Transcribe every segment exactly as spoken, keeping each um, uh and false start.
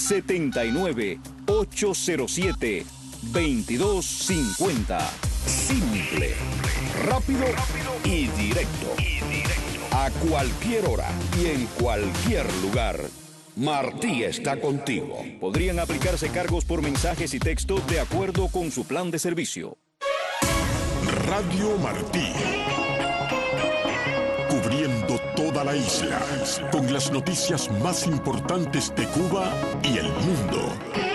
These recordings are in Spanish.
siete nueve, ocho cero siete, dos dos cinco cero. Simple, rápido y directo. A cualquier hora y en cualquier lugar. Martí está contigo. Podrían aplicarse cargos por mensajes y texto de acuerdo con su plan de servicio. Radio Martí. Cubriendo toda la isla con las noticias más importantes de Cuba y el mundo.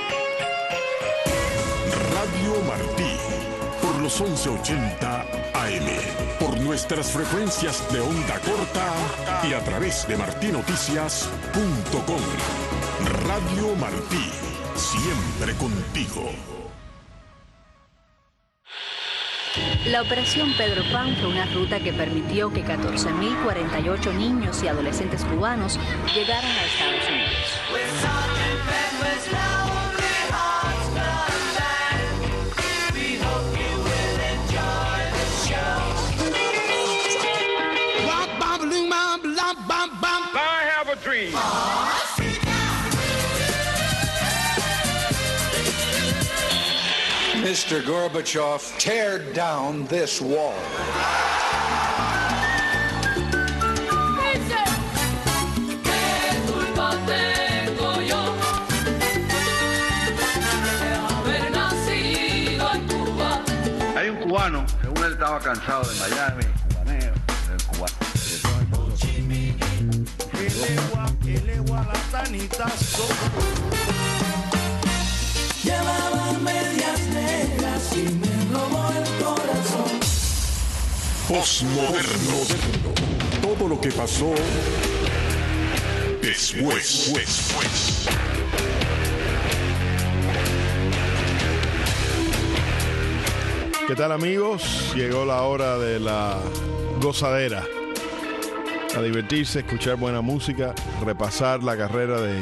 Radio Martí, por los once ochenta A M, por nuestras frecuencias de onda corta y a través de martí noticias punto com. Radio Martí, siempre contigo. La Operación Pedro Pan fue una ruta que permitió que catorce mil cuarenta y ocho niños y adolescentes cubanos llegaran a Estados Unidos. I have a dream. Mister Gorbachev, tear down this wall. Hay un cubano, según él estaba cansado de Miami, cubaneo, del cubano. Llevaba medias negras y me robó el corazón. Postmoderno. Todo lo que pasó después. después. ¿Qué tal, amigos? Llegó la hora de la gozadera. A divertirse, escuchar buena música, repasar la carrera de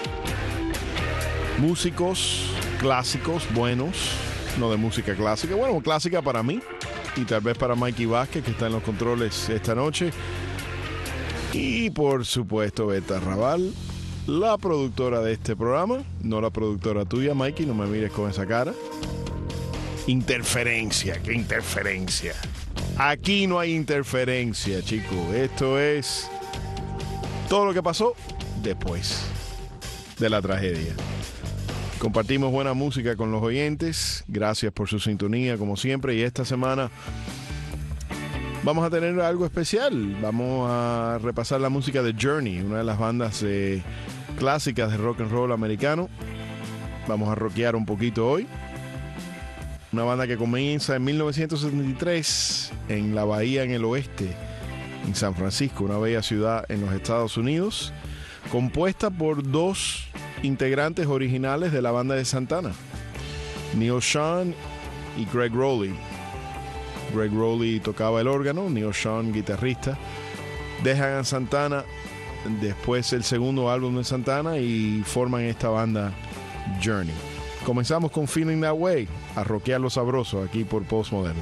músicos clásicos buenos, no de música clásica, bueno, clásica para mí y tal vez para Mikey Vázquez, que está en los controles esta noche, y por supuesto Beta Raval, la productora de este programa, no la productora tuya, Mikey, no me mires con esa cara. Interferencia, qué interferencia. Aquí no hay interferencia, chicos. Esto es todo lo que pasó después de la tragedia. Compartimos buena música con los oyentes. Gracias por su sintonía, como siempre. Y esta semana vamos a tener algo especial. Vamos a repasar la música de Journey, una de las bandas eh, clásicas de rock and roll americano. Vamos a rockear un poquito hoy. Una banda que comienza en mil novecientos setenta y tres en la Bahía, en el oeste, en San Francisco, una bella ciudad en los Estados Unidos, compuesta por dos integrantes originales de la banda de Santana, Neal Schon y Greg Rowley. Greg Rowley tocaba el órgano, Neal Schon guitarrista. Dejan a Santana después del segundo álbum de Santana y forman esta banda Journey. Comenzamos con Feeling That Way, a rockear lo sabroso aquí por Postmoderno.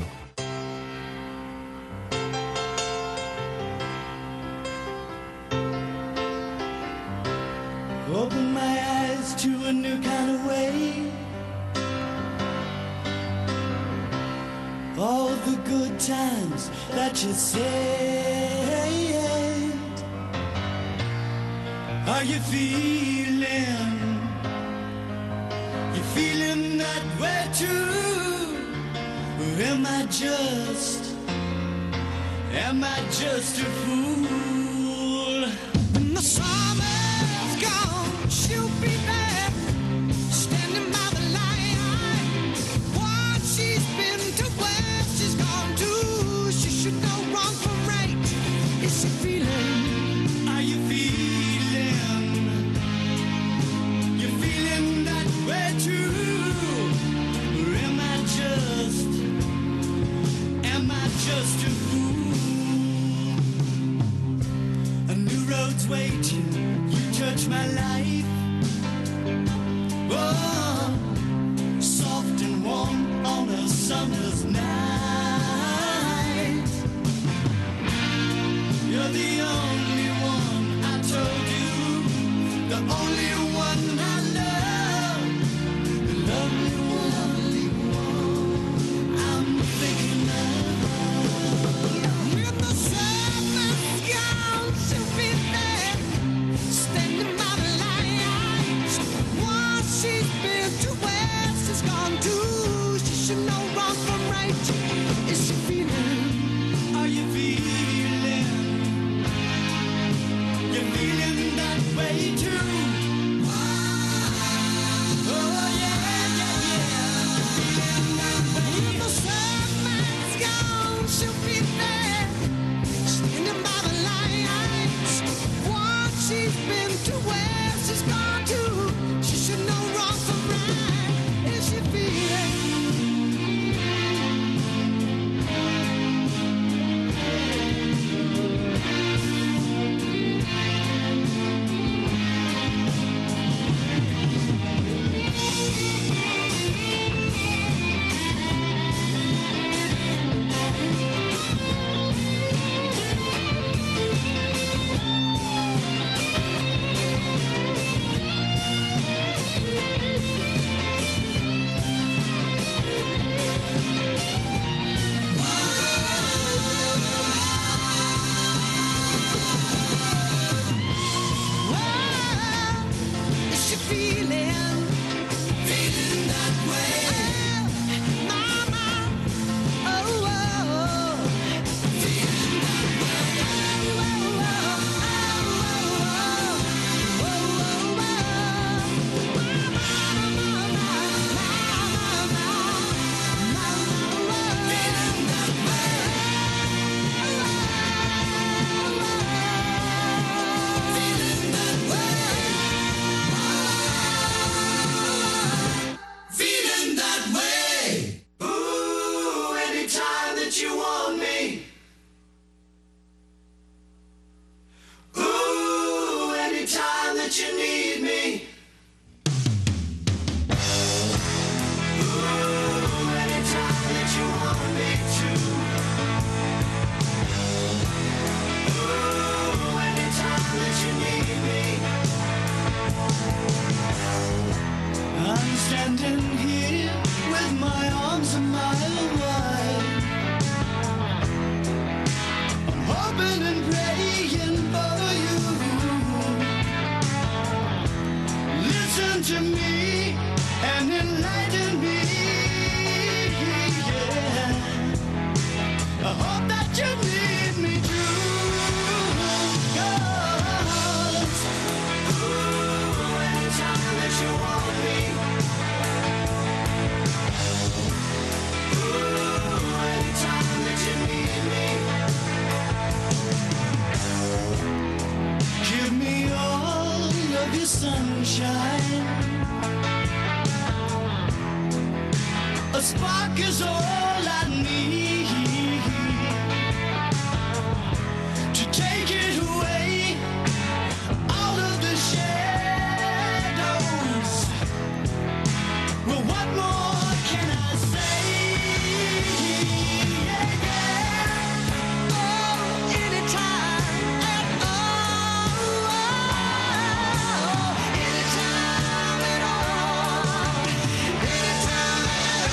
Open my eyes to a new kind of way. All the good times that you said. Are you feeling? You feeling that way too? Or am I just, am I just a fool? When the summer's gone, she'll be there, standing by the line. What she's been to, where she's gone to, she should know wrong from right. Is she feeling? Are you feeling? You feeling that way too? Or am I just, am I just a fool? A new road's waiting. feeling, feeling that way. Oh, mama, oh, oh, feeling that way. Oh, oh, oh, oh, oh, oh, feeling that feeling that way. Ooh, anytime that you want me. Ooh, anytime that you need me. Ooh, anytime that you want me to. Ooh, anytime that you need me. I'm standing here with my arms a mile wide. I'm hoping and praying for you. Listen to me and enlighten me. Yeah. I hope that you need me too. 'Cause, ooh, anytime that you want me. Ooh, anytime that you need me. Give me all of your sunshine. A spark is all I need to take it away out of the shadows. Well, what more can I say? Yeah, yeah. Oh, anytime at all. Anytime at all. Anytime at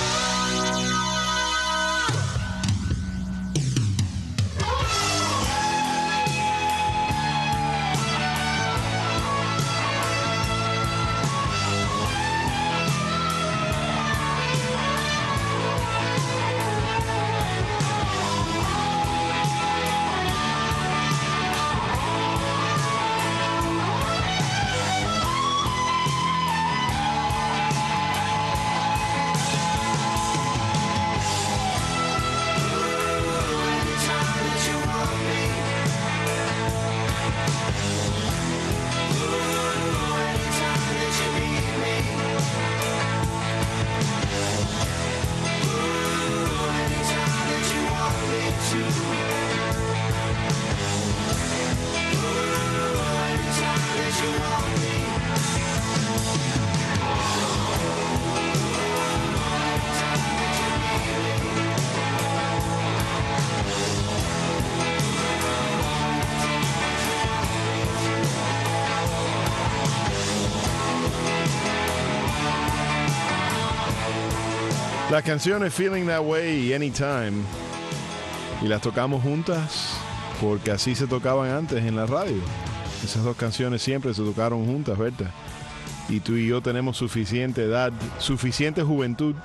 Las canciones Feeling That Way y Anytime, y las tocamos juntas porque así se tocaban antes en la radio. Esas dos canciones siempre se tocaron juntas, ¿verdad? Y tú y yo tenemos suficiente edad, suficiente juventud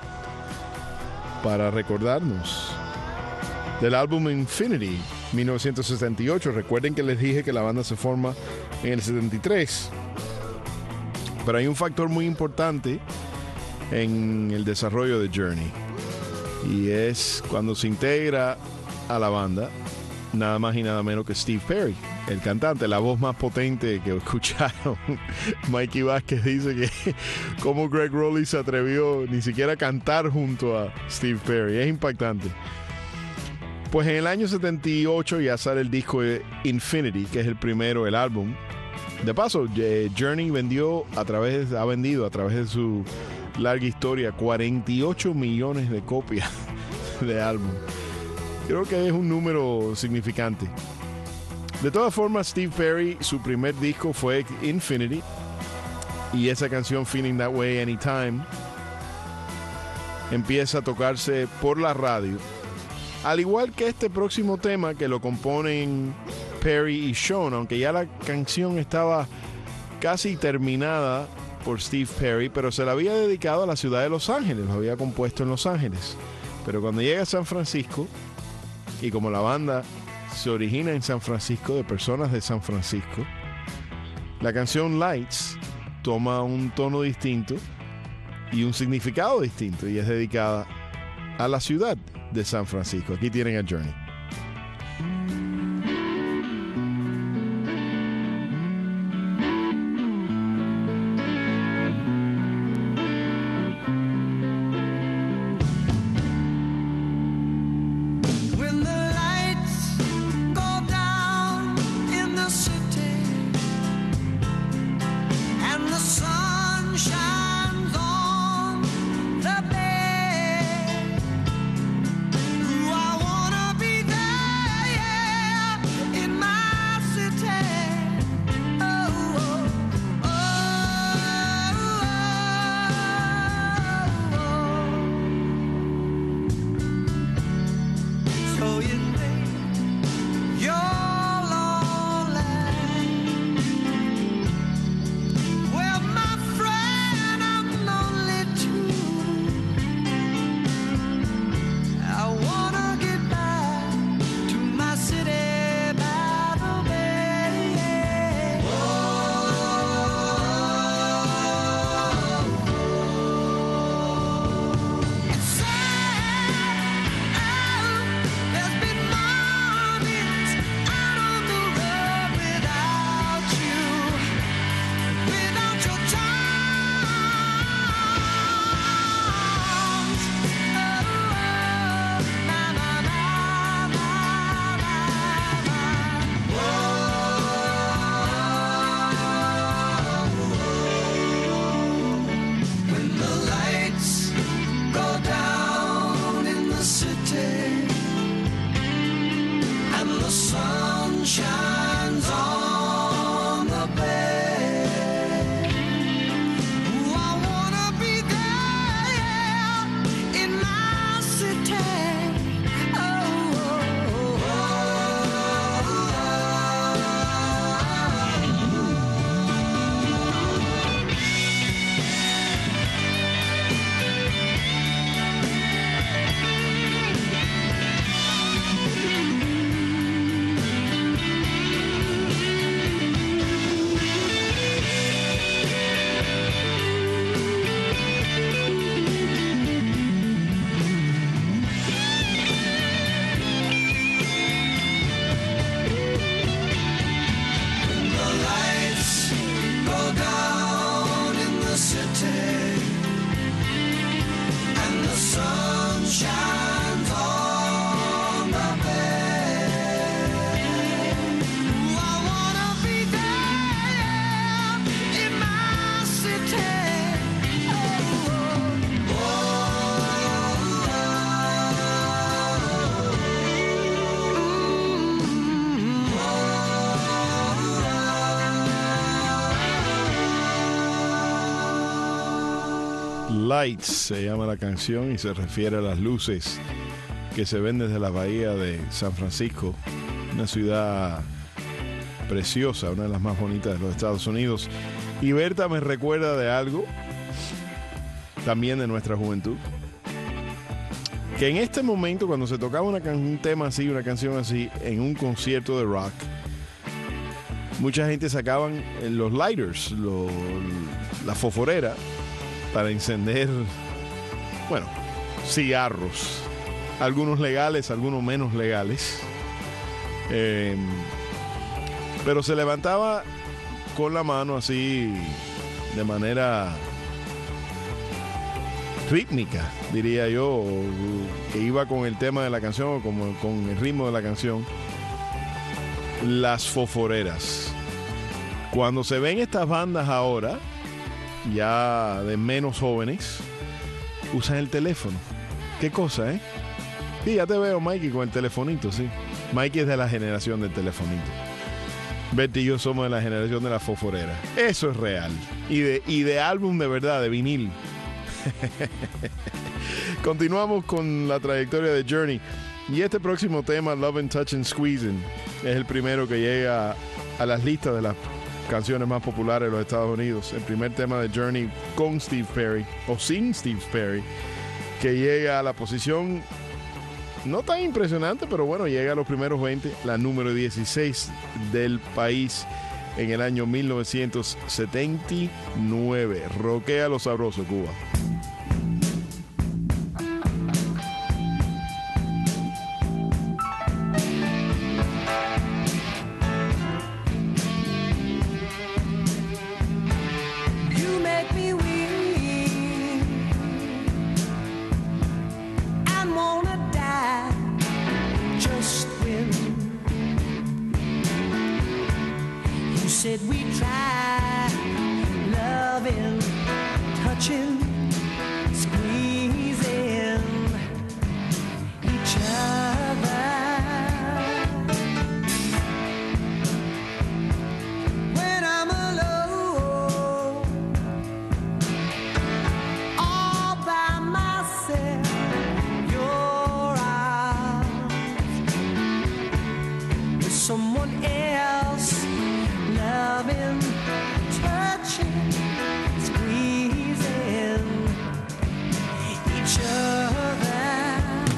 para recordarnos del álbum Infinity, mil novecientos setenta y ocho. Recuerden que les dije que la banda se forma en el setenta y tres. Pero hay un factor muy importante en el desarrollo de Journey, y es cuando se integra a la banda nada más y nada menos que Steve Perry, el cantante, la voz más potente que escucharon. Mikey Vázquez dice que como Greg Rowley se atrevió ni siquiera a cantar junto a Steve Perry. Es impactante. Pues en el año setenta y ocho ya sale el disco Infinity, que es el primero, el álbum. De paso, Journey vendió a través, ha vendido a través de su larga historia cuarenta y ocho millones de copias de álbum. Creo que es un número significante. De todas formas, Steve Perry, su primer disco fue Infinity, y esa canción Feeling That Way Anytime empieza a tocarse por la radio, al igual que este próximo tema, que lo componen Perry y Sean, aunque ya la canción estaba casi terminada por Steve Perry, pero se la había dedicado a la ciudad de Los Ángeles, lo había compuesto en Los Ángeles. Pero cuando llega a San Francisco, y como la banda se origina en San Francisco, de personas de San Francisco, la canción Lights toma un tono distinto y un significado distinto, y es dedicada a la ciudad de San Francisco. Aquí tienen a Journey. Lights se llama la canción y se refiere a las luces que se ven desde la bahía de San Francisco, una ciudad preciosa, una de las más bonitas de los Estados Unidos. Y Berta me recuerda de algo también de nuestra juventud, que en este momento, cuando se tocaba una can- un tema así, una canción así en un concierto de rock, mucha gente sacaban los lighters, lo, la fosforera, para encender, bueno, cigarros, algunos legales, algunos menos legales, eh, pero se levantaba con la mano así de manera rítmica, diría yo, que iba con el tema de la canción o como con el ritmo de la canción, las fosforeras. Cuando se ven estas bandas ahora, ya de menos jóvenes, usan el teléfono. ¿Qué cosa, eh? Sí, ya te veo, Mikey, con el telefonito, sí. Mikey es de la generación del telefonito. Betty y yo somos de la generación de la fosforera. Eso es real. Y de, y de álbum de verdad, de vinil. Continuamos con la trayectoria de Journey. Y este próximo tema, Love and Touch and Squeezing, es el primero que llega a las listas de las canciones más populares de los Estados Unidos. El primer tema de Journey con Steve Perry, o sin Steve Perry, que llega a la posición no tan impresionante, pero bueno, llega a los primeros veinte, la número dieciséis del país en el año mil novecientos setenta y nueve. Roquea lo sabroso, Cuba. Said we tried loving, touching, squeezing each other. When I'm alone, all by myself, your arms with someone else. Loving, touching, squeezing each other.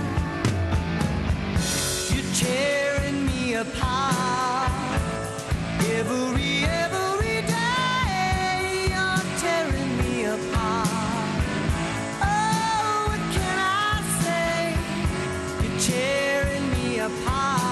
You're tearing me apart. Every, every day you're tearing me apart. Oh, what can I say? You're tearing me apart.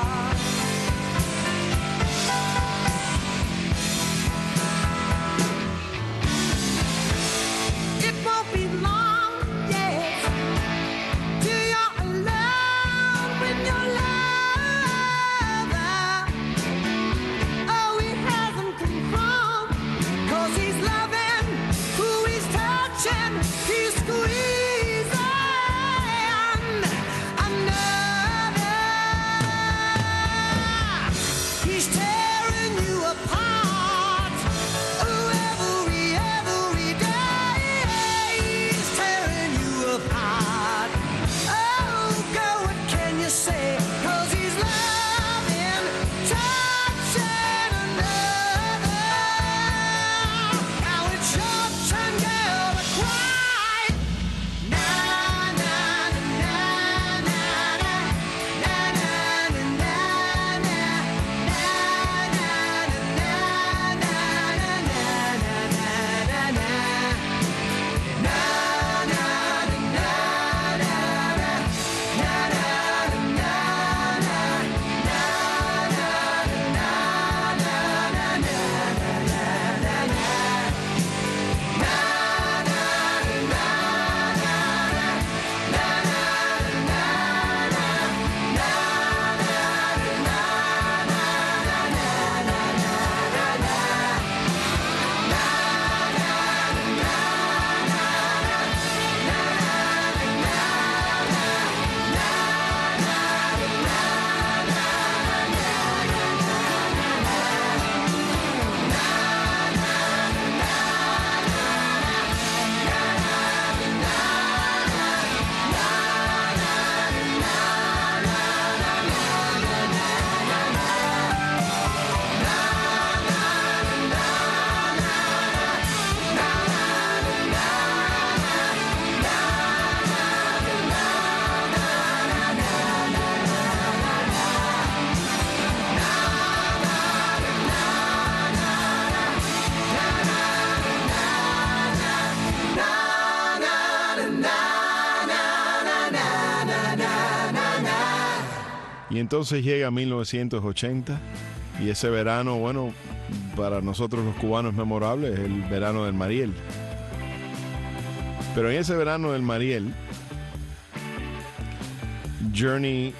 Y entonces llega mil novecientos ochenta y ese verano, bueno, para nosotros los cubanos es memorable, es el verano del Mariel. Pero en ese verano del Mariel, Journey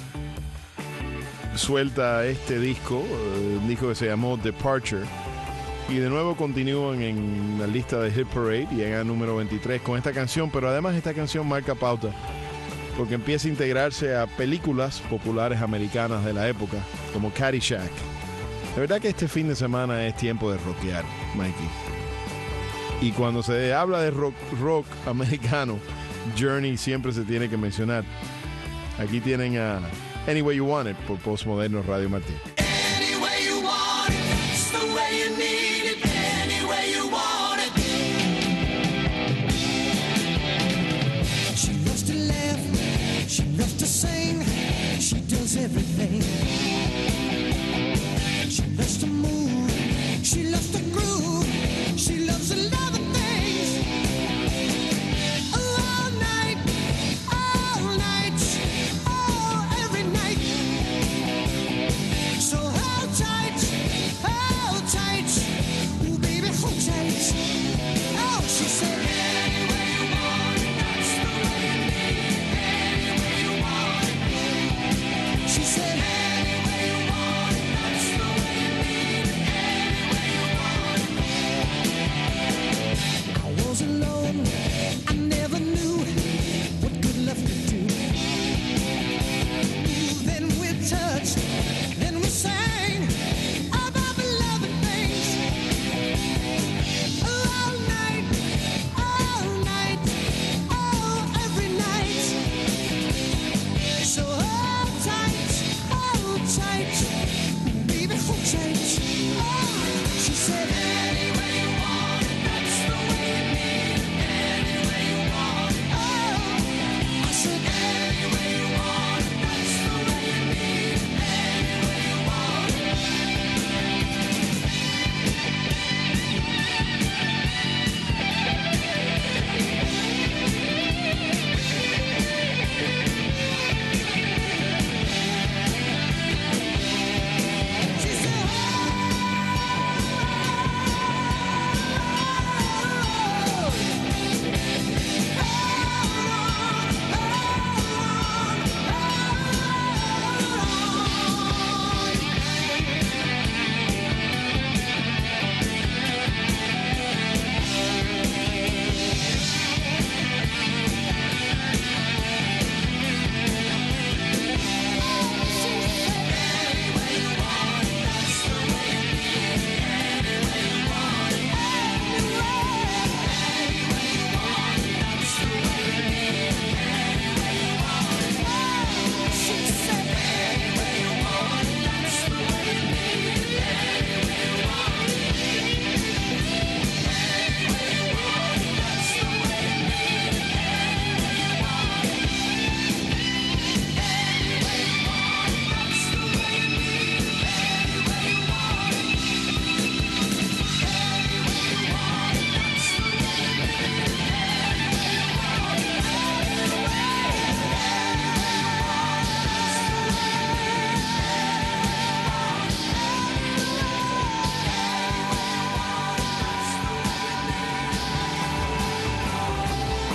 suelta este disco, un disco que se llamó Departure, y de nuevo continúan en la lista de Hit Parade y llegan al número veintitrés con esta canción, pero además esta canción marca pauta porque empieza a integrarse a películas populares americanas de la época, como Caddyshack. De verdad que este fin de semana es tiempo de rockear, Mikey. Y cuando se habla de rock, rock americano, Journey siempre se tiene que mencionar. Aquí tienen a Any Way You Want It por Postmoderno Radio Martí. Any way you want it, it's the way you need it.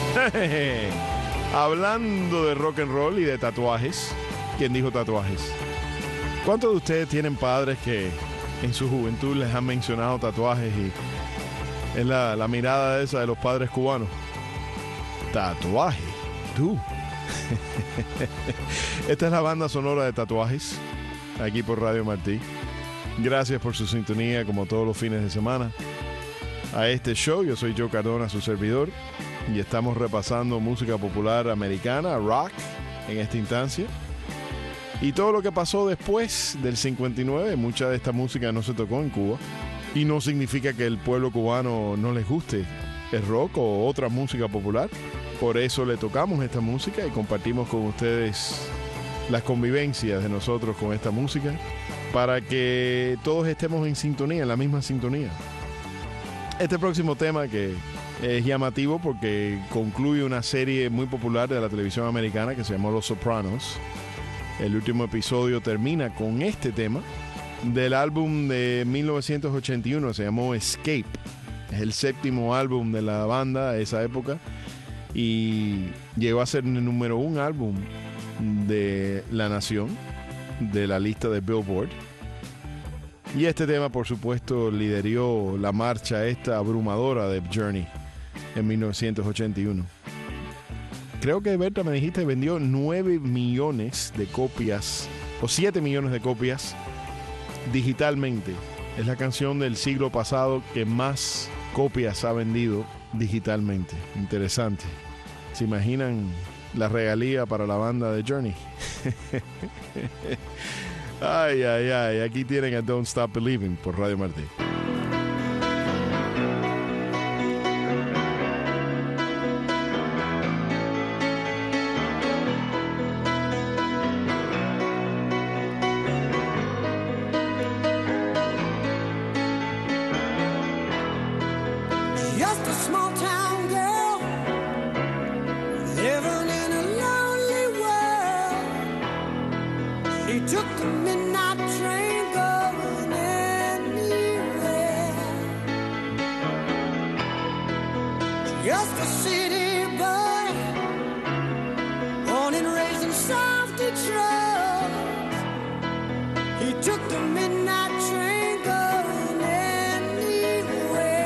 Hablando de rock and roll y de tatuajes, ¿quién dijo tatuajes? ¿Cuántos de ustedes tienen padres que en su juventud les han mencionado tatuajes y es la, la mirada esa de los padres cubanos? Tatuaje, tú. Esta es la banda sonora de Tatuajes, aquí por Radio Martí. Gracias por su sintonía, como todos los fines de semana, a este show. Yo soy Joe Cardona, su servidor, y estamos repasando música popular americana, rock, en esta instancia. Y todo lo que pasó después del cincuenta y nueve, mucha de esta música no se tocó en Cuba. Y no significa que el pueblo cubano no les guste el rock o otra música popular. Por eso le tocamos esta música y compartimos con ustedes las convivencias de nosotros con esta música para que todos estemos en sintonía, en la misma sintonía. Este próximo tema, que es llamativo porque concluye una serie muy popular de la televisión americana que se llamó Los Sopranos. El último episodio termina con este tema del álbum de mil novecientos ochenta y uno, se llamó Escape. Es el séptimo álbum de la banda de esa época y llegó a ser el número un álbum de la nación, de la lista de Billboard. Y este tema, por supuesto, lideró la marcha esta abrumadora de Journey en mil novecientos ochenta y uno. Creo que, Berta, me dijiste, vendió nueve millones de copias, o siete millones de copias digitalmente. Es la canción del siglo pasado que más copias ha vendido digitalmente. Interesante. ¿Se imaginan la regalía para la banda de Journey? Ay, ay, ay. Aquí tienen a Don't Stop Believing por Radio Martí. Just a small town girl living in a lonely world. She took the midnight train going anywhere. Just a city boy, born and raised in South Detroit. He took the midnight train going anywhere.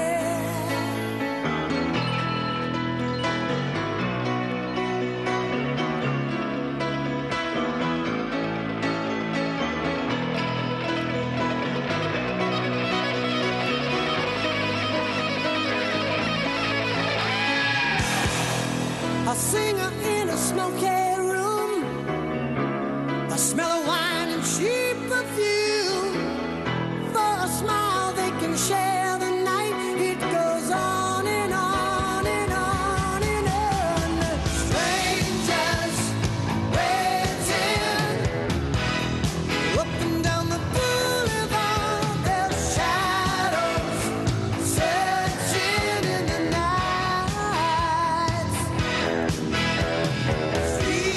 A singer in a smoky room, a smell of wine and cheap perfume. For a smile they can share the night. It goes on and on and on and on. Strangers waiting up and down the boulevard. Their shadows searching in the night. Street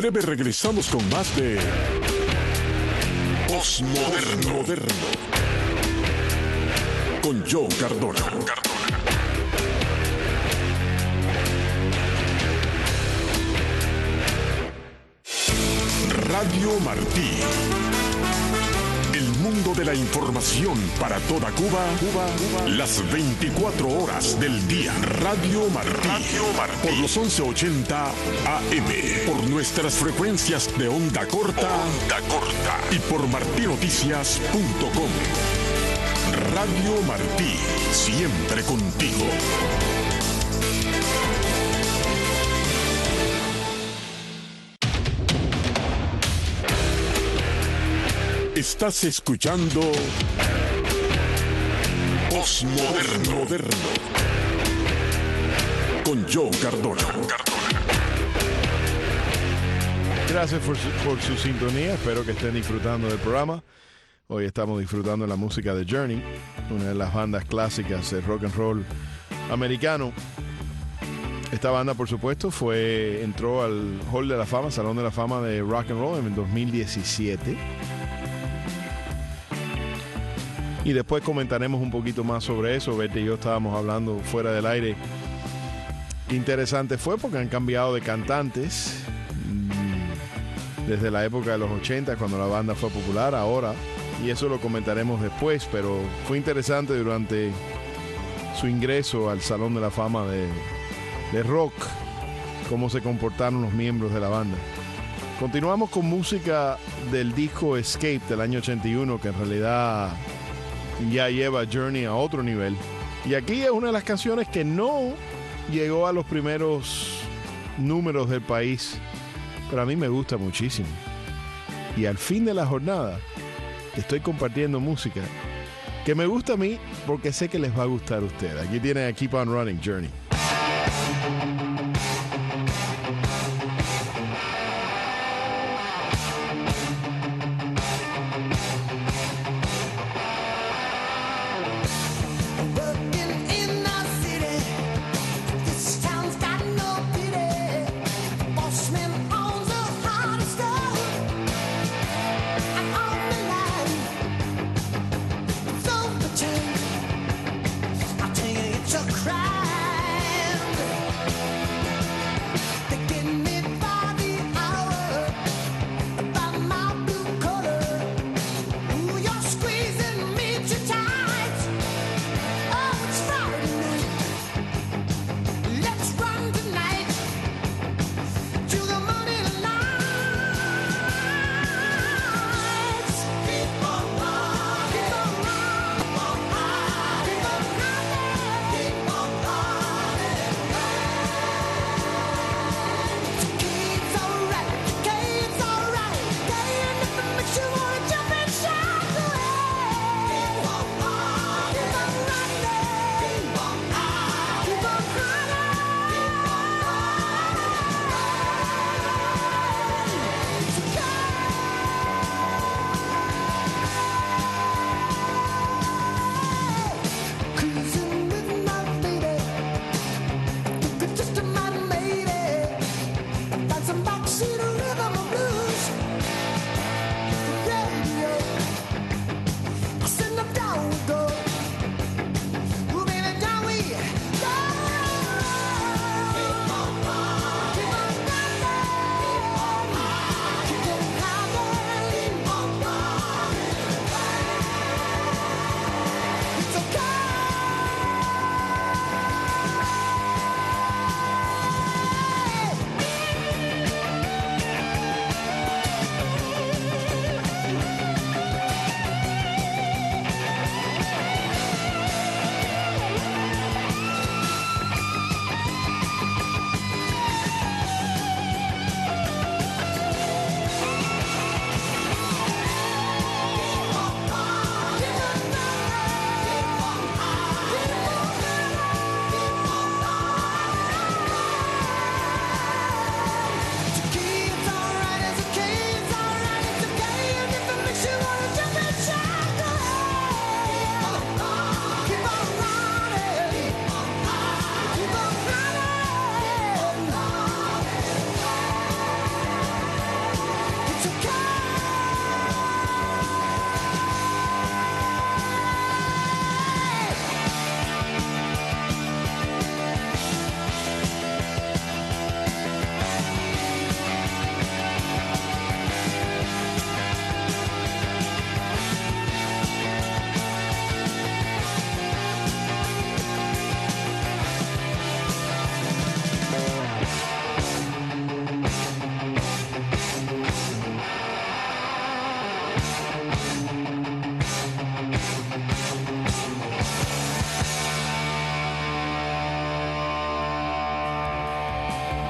breve regresamos con más de Postmoderno Moderno con Joe Cardona. Radio Martí. El mundo de la información para toda Cuba, Cuba, Cuba. Las veinticuatro horas del día. Radio Martí. Radio Martí. Por los once ochenta A M. Por nuestras frecuencias de onda corta. Onda corta. Y por martí noticias punto com. Radio Martí. Siempre contigo. Estás escuchando Postmoderno Moderno con Joe Cardona. Gracias por su, por su sintonía. Espero que estén disfrutando del programa. Hoy estamos disfrutando de la música de Journey, una de las bandas clásicas del rock and roll americano. Esta banda, por supuesto, fue entró al Hall de la Fama, Salón de la Fama de Rock and Roll en el dos mil diecisiete. Y después comentaremos un poquito más sobre eso. Betty y yo estábamos hablando fuera del aire. Interesante fue porque han cambiado de cantantes desde la época de los ochenta, cuando la banda fue popular, ahora. Y eso lo comentaremos después, pero fue interesante durante su ingreso al Salón de la Fama de, de rock, cómo se comportaron los miembros de la banda. Continuamos con música del disco Escape del año ochenta y uno, que en realidad ya lleva Journey a otro nivel. Y aquí es una de las canciones que no llegó a los primeros números del país, pero a mí me gusta muchísimo. Y al fin de la jornada estoy compartiendo música que me gusta a mí porque sé que les va a gustar a ustedes. Aquí tienen a Keep on Running, Journey. Cry.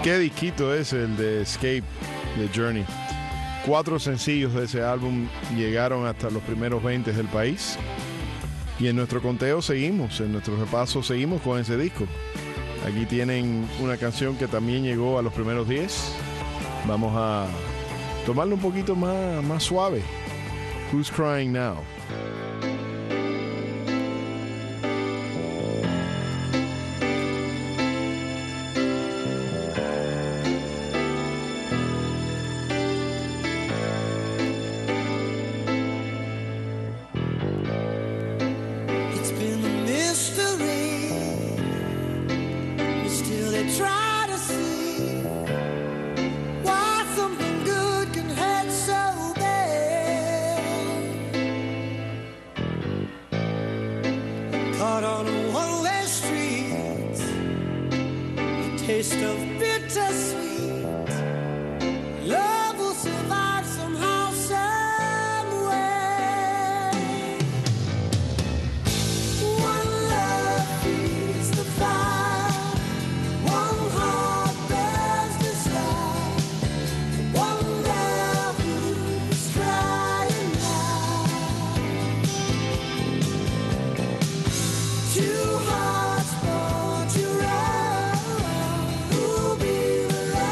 Qué disquito es el de Escape, de Journey. Cuatro sencillos de ese álbum llegaron hasta los primeros veinte del país. Y en nuestro conteo seguimos, en nuestro repaso seguimos con ese disco. Aquí tienen una canción que también llegó a los primeros diez. Vamos a tomarlo un poquito más, más suave. Who's Crying Now? Two hearts born to run. Who'll be the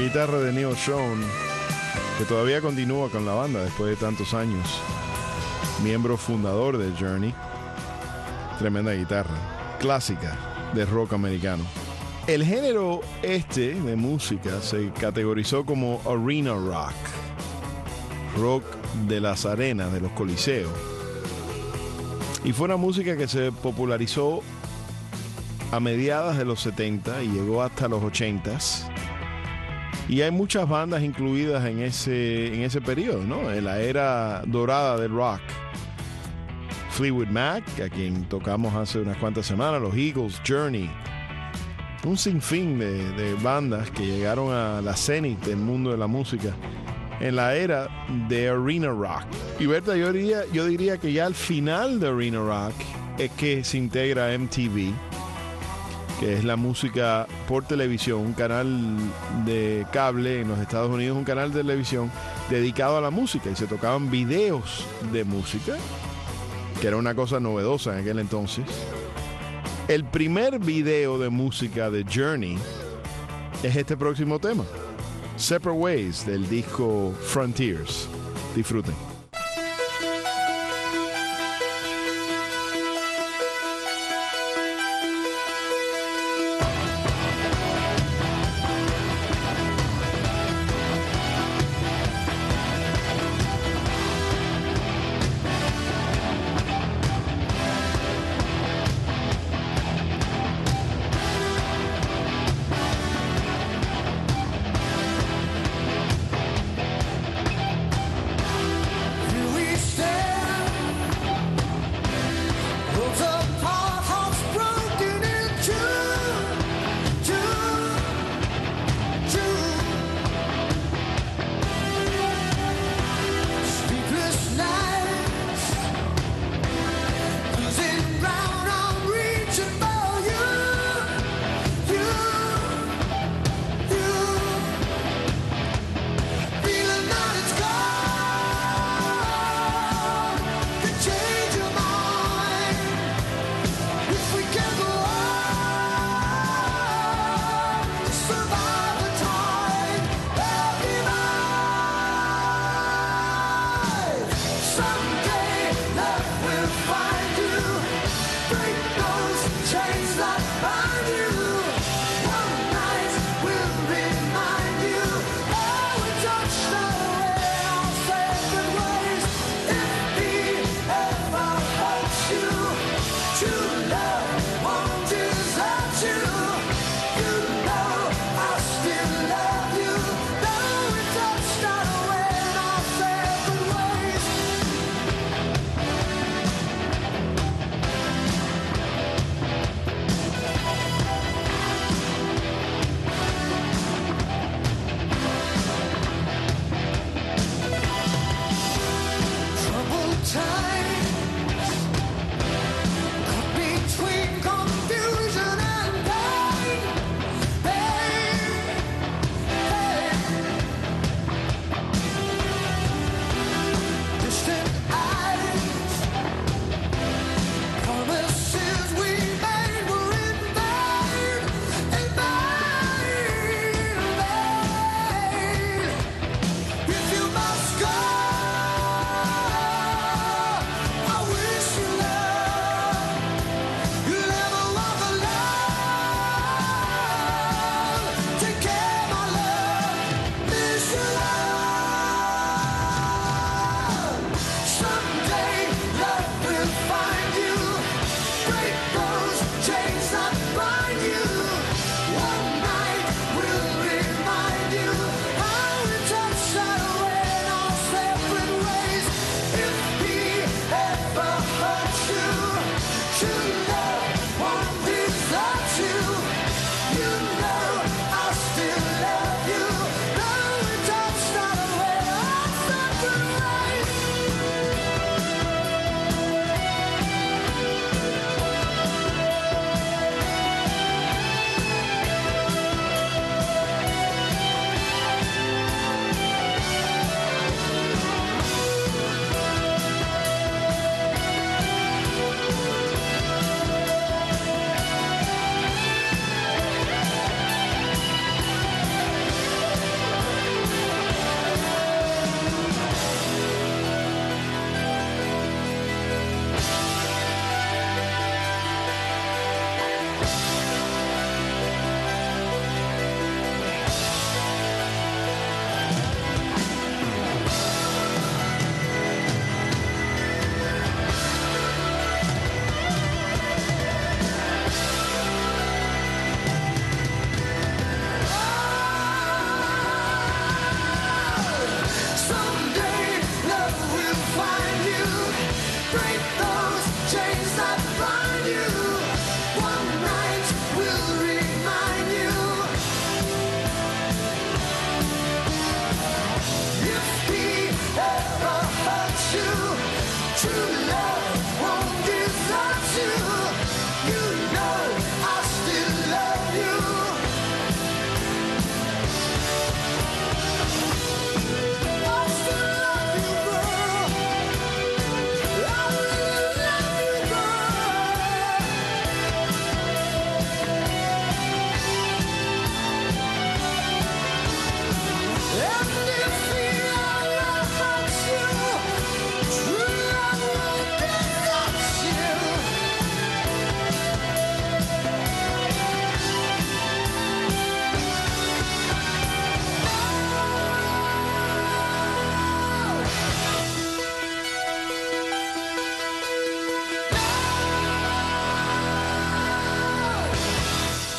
guitarra de Neil Schon, que todavía continúa con la banda después de tantos años. Miembro fundador de Journey. Tremenda guitarra, clásica de rock americano. El género este de música se categorizó como arena rock, rock de las arenas, de los coliseos. Y fue una música que se popularizó a mediados de los setenta y llegó hasta los ochenta. Y hay muchas bandas incluidas en ese, en ese periodo, ¿no? En la era dorada del rock. Fleetwood Mac, a quien tocamos hace unas cuantas semanas, los Eagles, Journey. Un sinfín de, de bandas que llegaron a la cenit del mundo de la música en la era de arena rock. Y Berta, yo diría, yo diría que ya al final de arena rock es que se integra M T V, que es la música por televisión, un canal de cable en los Estados Unidos, un canal de televisión dedicado a la música, y se tocaban videos de música, que era una cosa novedosa en aquel entonces. El primer video de música de Journey es este próximo tema, Separate Ways, del disco Frontiers. Disfruten.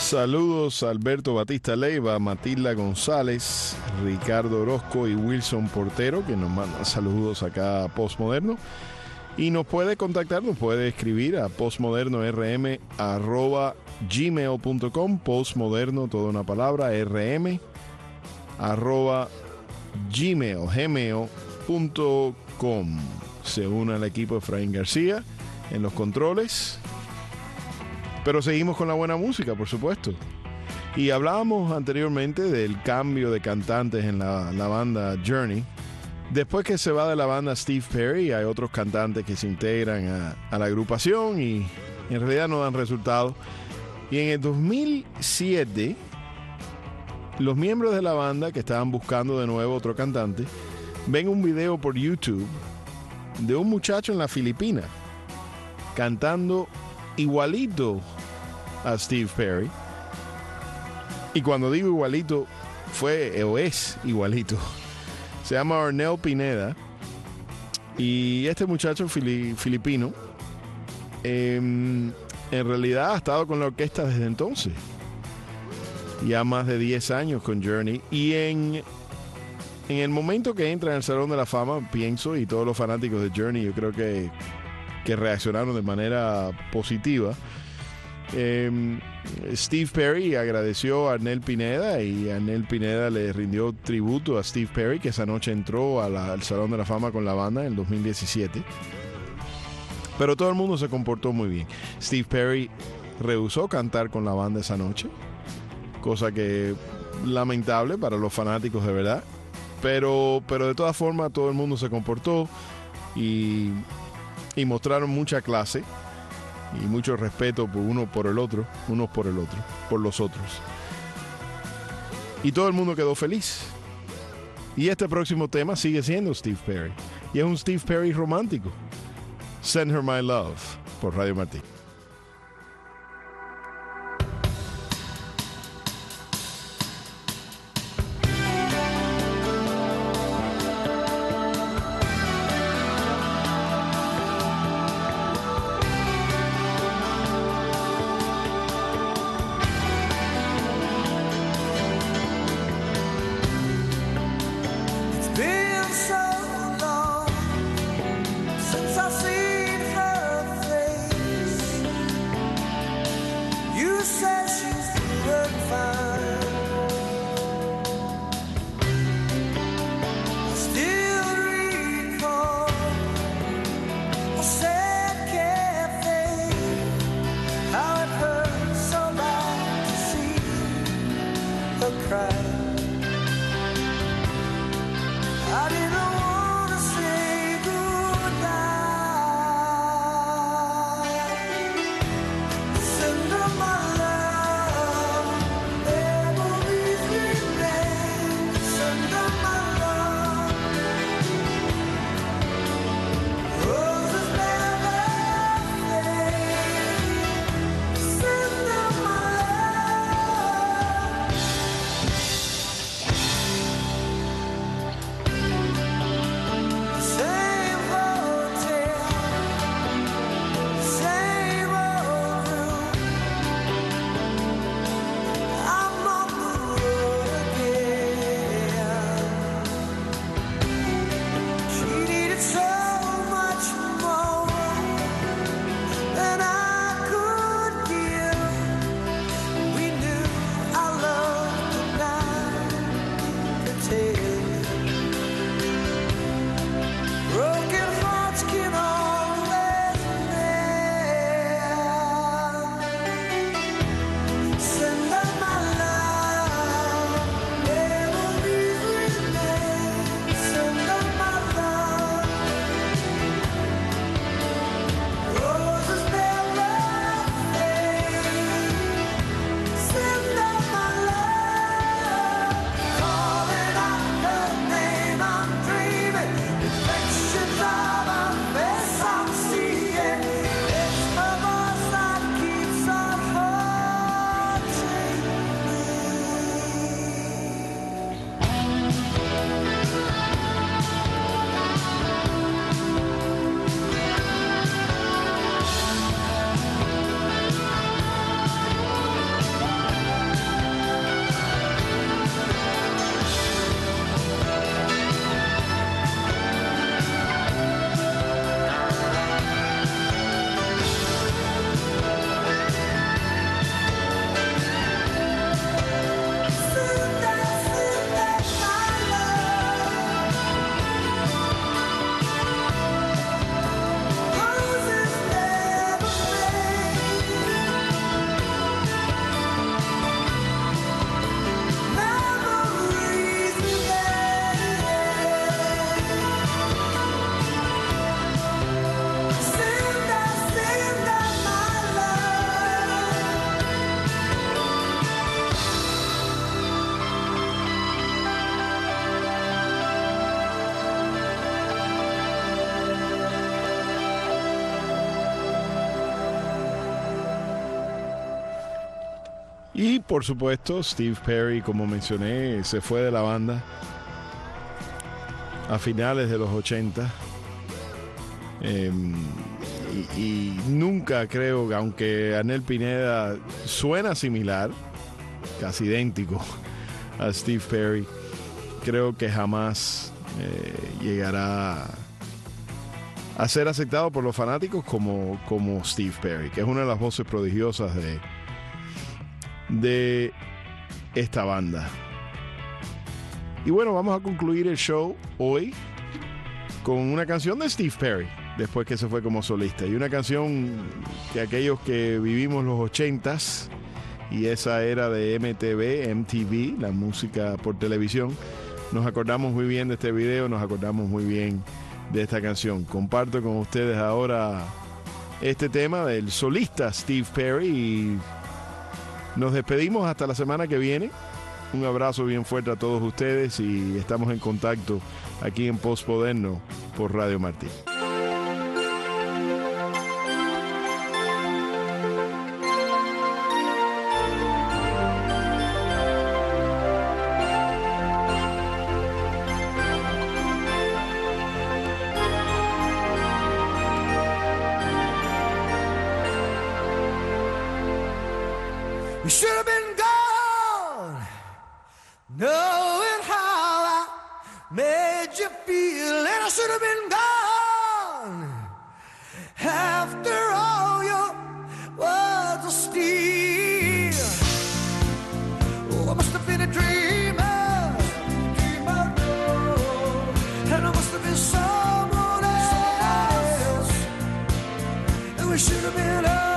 Saludos a Alberto Batista Leiva, Matilda González, Ricardo Orozco y Wilson Portero, que nos mandan saludos acá a Postmoderno. Y nos puede contactar, nos puede escribir a postmodernorm arroba gmail punto com, postmoderno, toda una palabra, rm arroba gmail, gmail punto com. Se une al equipo Efraín García en los controles. Pero seguimos con la buena música, por supuesto. Y hablábamos anteriormente del cambio de cantantes en la, la banda Journey. Después que se va de la banda Steve Perry, hay otros cantantes que se integran a, a la agrupación y en realidad no dan resultados. Y en el dos mil siete, los miembros de la banda que estaban buscando de nuevo otro cantante, ven un video por YouTube de un muchacho en la Filipina cantando igualito a Steve Perry. Y cuando digo igualito, fue o es igualito. Se llama Arnel Pineda. Y este muchacho fili- filipino eh, en realidad ha estado con la orquesta desde entonces. Ya más de diez años con Journey. Y en, en el momento que entra en el Salón de la Fama, pienso, y todos los fanáticos de Journey, yo creo que, que reaccionaron de manera positiva. Eh, Steve Perry agradeció a Arnel Pineda y Arnel Pineda le rindió tributo a Steve Perry, que esa noche entró a la, al Salón de la Fama con la banda en el dos mil diecisiete. Pero todo el mundo se comportó muy bien. Steve Perry rehusó cantar con la banda esa noche, cosa que lamentable para los fanáticos de verdad, pero, pero de todas formas todo el mundo se comportó y, y mostraron mucha clase y mucho respeto por uno por el otro, unos por el otro, por los otros. Y todo el mundo quedó feliz. Y este próximo tema sigue siendo Steve Perry. Y es un Steve Perry romántico. Send Her My Love, por Radio Martí. Since I've seen her face, Y por supuesto, Steve Perry, como mencioné, se fue de la banda a finales de los ochenta. Eh, y, y nunca creo, aunque Anel Pineda suena similar, casi idéntico a Steve Perry, creo que jamás eh, llegará a ser aceptado por los fanáticos como, como Steve Perry, que es una de las voces prodigiosas de, de esta banda. Y bueno, vamos a concluir el show hoy con una canción de Steve Perry, después que se fue como solista, y una canción que aquellos que vivimos los ochentas y esa era de M T V, M T V, la música por televisión, nos acordamos muy bien de este video, nos acordamos muy bien de esta canción. Comparto con ustedes ahora este tema del solista Steve Perry y nos despedimos hasta la semana que viene. Un abrazo bien fuerte a todos ustedes y estamos en contacto aquí en Postmoderno por Radio Martí. You should have been gone, knowing how I made you feel, and I should have been gone after all your words of steel. Oh, I must have been a dreamer, dreamer, no, and I must have been someone else, and we should have been over.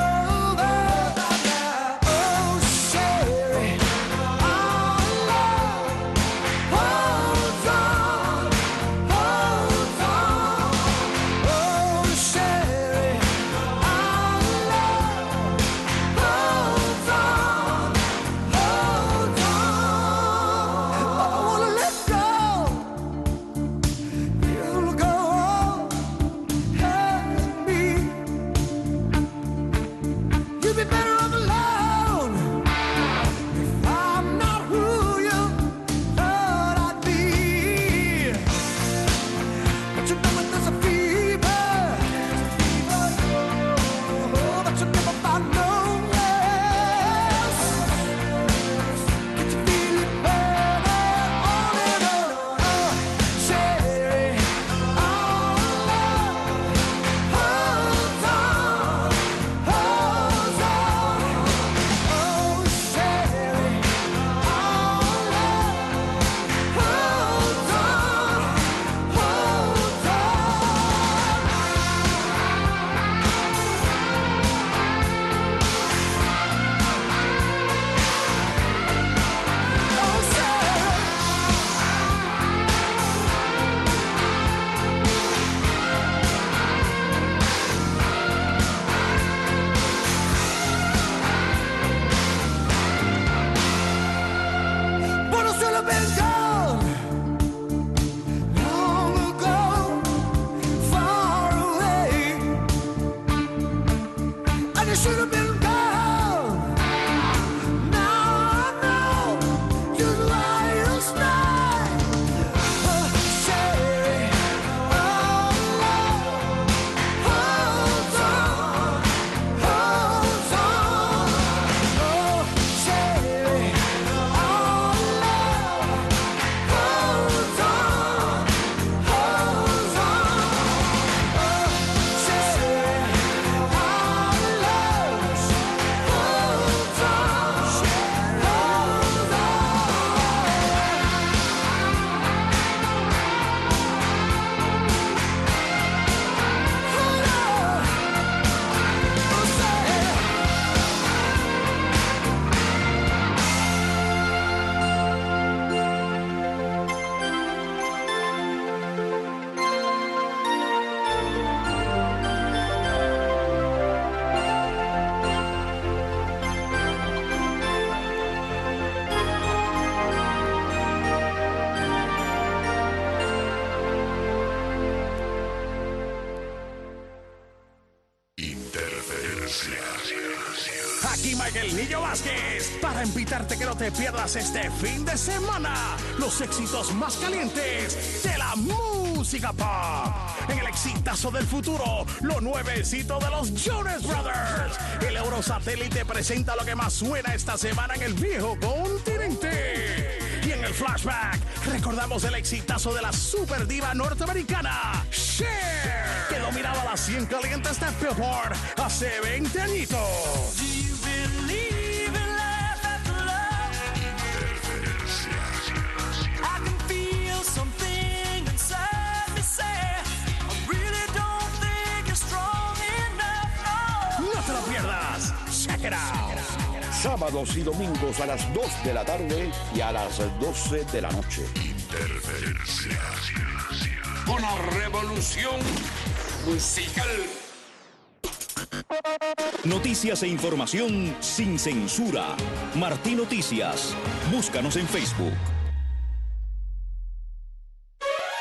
aquí Michael Niño Vázquez para invitarte que no te pierdas este fin de semana los éxitos más calientes de la música pop. En el exitazo del futuro, lo nuevecito de los Jonas Brothers. El Eurosatélite presenta lo que más suena esta semana en el viejo continente. Y en el flashback, recordamos el exitazo de la super diva norteamericana, Cher, que dominaba las cien calientes de Billboard hace veinte añitos. Do you believe in life after love? I can feel something inside me say, I really don't think you're strong enough, no. No te lo pierdas. Check it out. Sábados y domingos a las dos de la tarde y a las doce de la noche. Interferencia. Una revolución musical. Noticias e información sin censura. Martí Noticias. Búscanos en Facebook.